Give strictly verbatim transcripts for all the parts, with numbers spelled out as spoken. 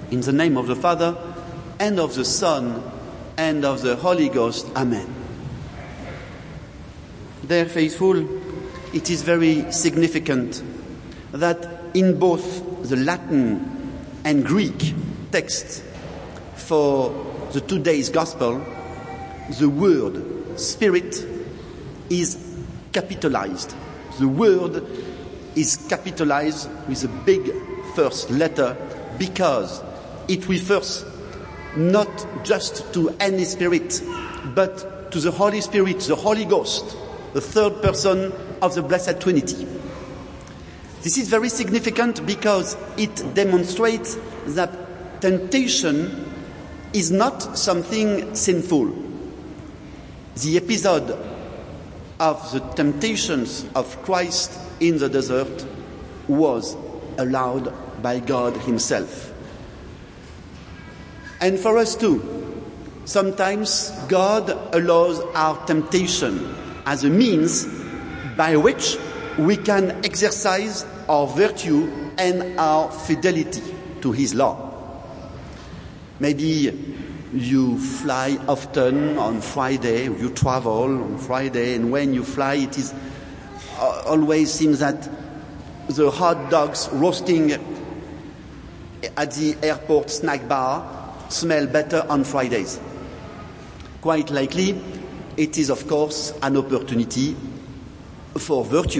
In the name of the Father, and of the Son, and of the Holy Ghost. Amen. Dear faithful, it is very significant that in both the Latin and Greek texts for the today's Gospel, the word Spirit is capitalized. The word is capitalized with a big first letter because it refers not just to any spirit, but to the Holy Spirit, the Holy Ghost, the third person of the Blessed Trinity. This is very significant because it demonstrates that temptation is not something sinful. The episode of the temptations of Christ in the desert was allowed by God Himself. And for us too, sometimes God allows our temptation as a means by which we can exercise our virtue and our fidelity to His law. Maybe you fly often on Friday, you travel on Friday, and when you fly, it is uh, always seems that the hot dogs roasting at the airport snack bar smell better on Fridays. Quite likely, it is of course an opportunity for virtue.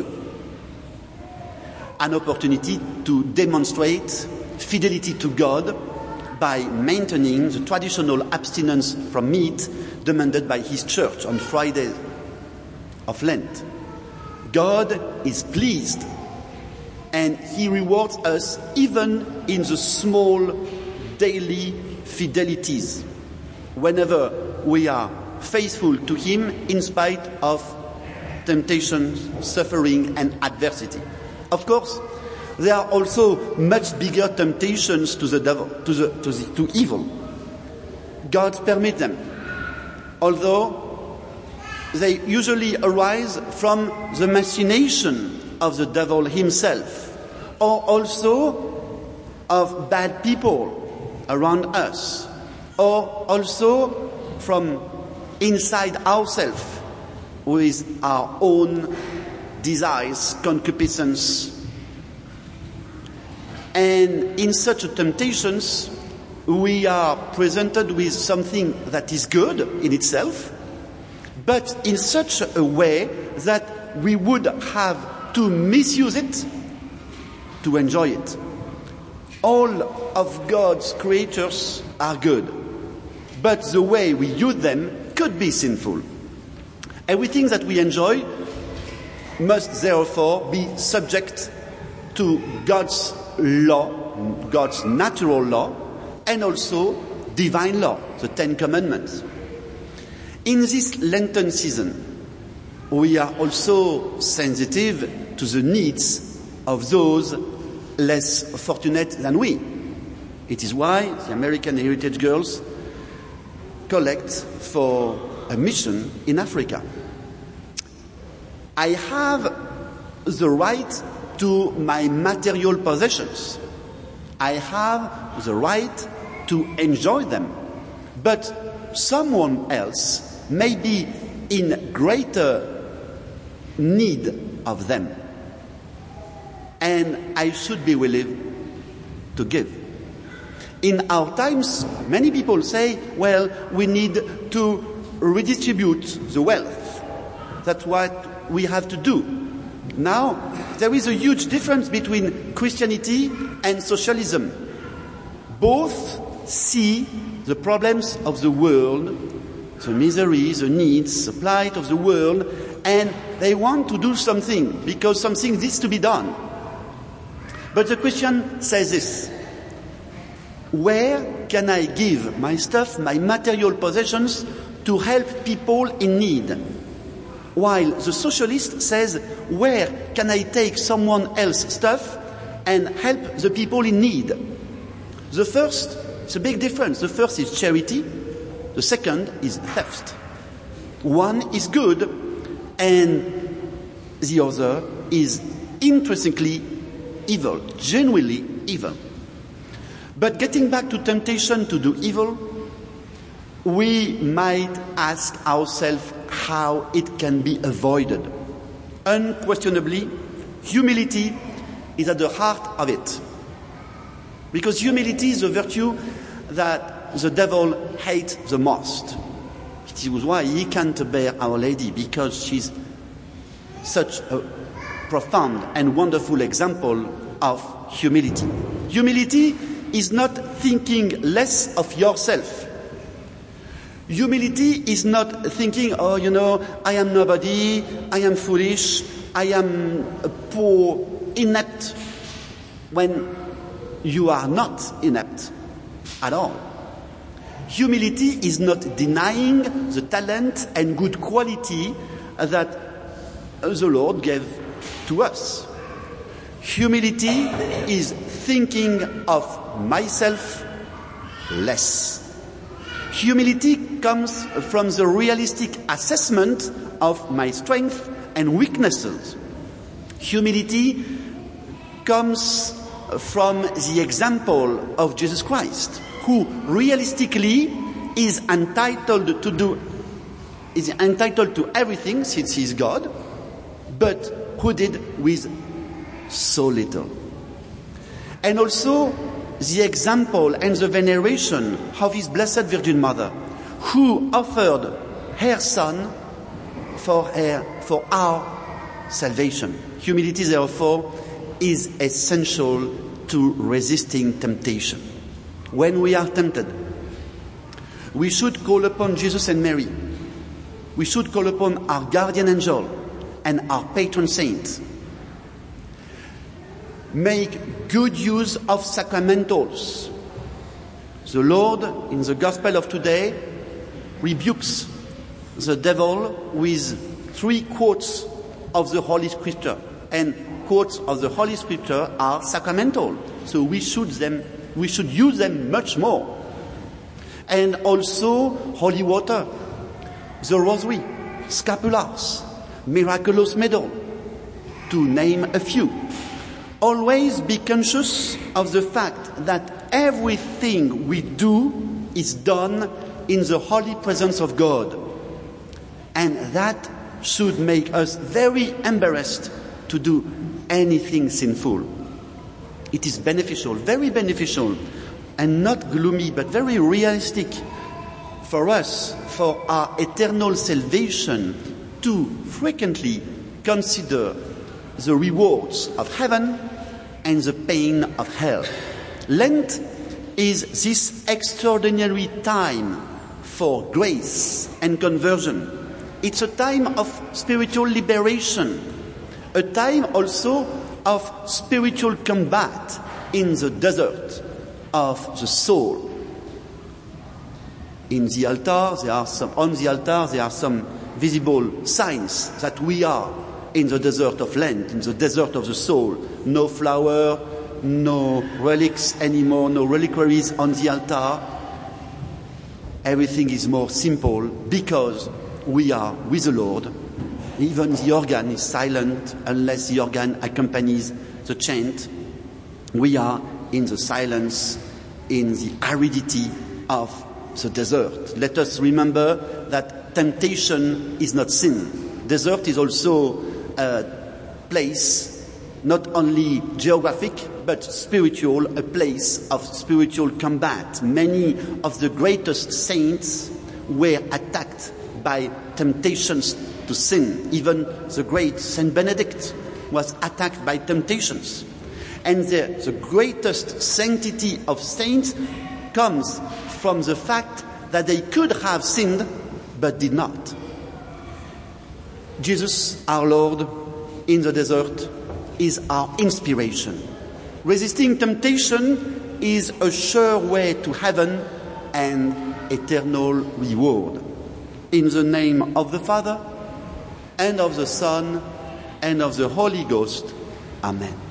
An opportunity to demonstrate fidelity to God by maintaining the traditional abstinence from meat demanded by His church on Friday of Lent. God is pleased and He rewards us even in the small daily fidelities whenever we are faithful to Him in spite of temptation, suffering and adversity. Of course, there are also much bigger temptations to the devil, to the, to the, to evil. God permits them, although they usually arise from the machination of the devil himself, or also of bad people around us, or also from inside ourselves with our own desires, concupiscence. And in such temptations, we are presented with something that is good in itself, but in such a way that we would have to misuse it to enjoy it. All of God's creatures are good, but the way we use them could be sinful. Everything that we enjoy must therefore be subject to God's law, God's natural law, and also divine law, the Ten Commandments. In this Lenten season, we are also sensitive to the needs of those less fortunate than we. It is why the American Heritage Girls collect for a mission in Africa. I have the right to my material possessions. I have the right to enjoy them. But someone else may be in greater need of them. And I should be willing to give. In our times, many people say, well, we need to redistribute the wealth. That's what we have to do. Now, there is a huge difference between Christianity and socialism. Both see the problems of the world, the misery, the needs, the plight of the world, and they want to do something because something needs to be done. But the Christian says this: where can I give my stuff, my material possessions, to help people in need? While the socialist says, where can I take someone else's stuff and help the people in need? The first, it's a big difference. The first is charity. The second is theft. One is good and the other is intrinsically evil, genuinely evil. But getting back to temptation to do evil, we might ask ourselves how it can be avoided. Unquestionably, humility is at the heart of it. Because humility is a virtue that the devil hates the most. It is why he can't bear Our Lady, because she's such a profound and wonderful example of humility. Humility is not thinking less of yourself. Humility is not thinking, oh, you know, I am nobody, I am foolish, I am a poor, inept, when you are not inept at all. Humility is not denying the talent and good quality that the Lord gave to us. Humility is thinking of myself less. Humility comes from the realistic assessment of my strengths and weaknesses. Humility comes from the example of Jesus Christ, who realistically is entitled to do, is entitled to everything since he is God, but who did with so little. And also the example and the veneration of his Blessed Virgin Mother, who offered her son for her, for our salvation. Humility, therefore, is essential to resisting temptation. When we are tempted, we should call upon Jesus and Mary. We should call upon our guardian angel and our patron saint. Make good use of sacramentals. The Lord, in the Gospel of today, rebukes the devil with three quotes of the Holy Scripture. And quotes of the Holy Scripture are sacramental. So we should them, we should use them much more. And also holy water, the rosary, scapulars, miraculous medal, to name a few. Always be conscious of the fact that everything we do is done in the holy presence of God. And that should make us very embarrassed to do anything sinful. It is beneficial, very beneficial, and not gloomy, but very realistic for us, for our eternal salvation, to frequently consider the rewards of heaven and the pain of hell. Lent is this extraordinary time for grace and conversion. It's a time of spiritual liberation, a time also of spiritual combat in the desert of the soul. In the altar, there are some, on the altar, there are some visible signs that we are in the desert of Lent, in the desert of the soul. No flower, no relics anymore, no reliquaries on the altar. Everything is more simple because we are with the Lord. Even the organ is silent unless the organ accompanies the chant. We are in the silence, in the aridity of the desert. Let us remember that temptation is not sin. Desert is also a place, not only geographic, but spiritual, a place of spiritual combat. Many of the greatest saints were attacked by temptations to sin. Even the great Saint Benedict was attacked by temptations. And the, the greatest sanctity of saints comes from the fact that they could have sinned, but did not. Jesus, our Lord, in the desert, is our inspiration. Resisting temptation is a sure way to heaven and eternal reward. In the name of the Father, and of the Son, and of the Holy Ghost. Amen.